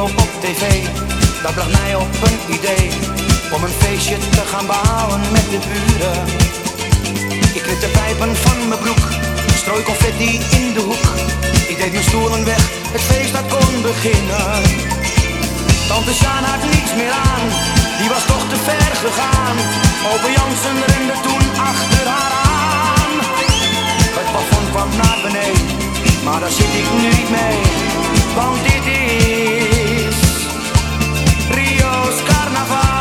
Rio op tv, dat bracht mij op een idee om een feestje te gaan bouwen met de buren. Ik knip de pijpen van mijn broek, strooi confetti in de hoek. Ik deed mijn stoelen weg, het feest dat kon beginnen. Tante Sjaan had niets meer aan, die was toch te ver gegaan. Opa Jansen rende toen achter haar aan. Het plafond kwam naar beneden, maar daar zit ik nu niet mee. Want dit is Rio's carnaval.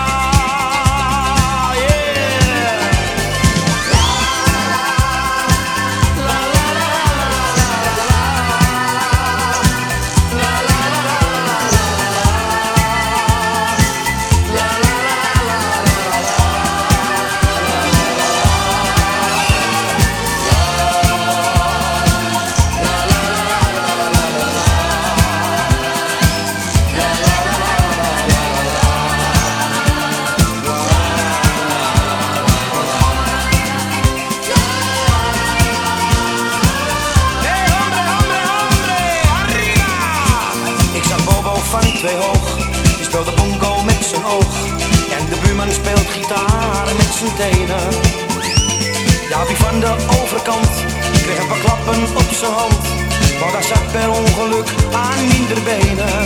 Van twee hoog, die speelt de bongo met zijn oog. En de buurman speelt gitaar met zijn tenen. Jaapie van de overkant kreeg een paar klappen op zijn hand, want hij zat per ongeluk aan minder benen.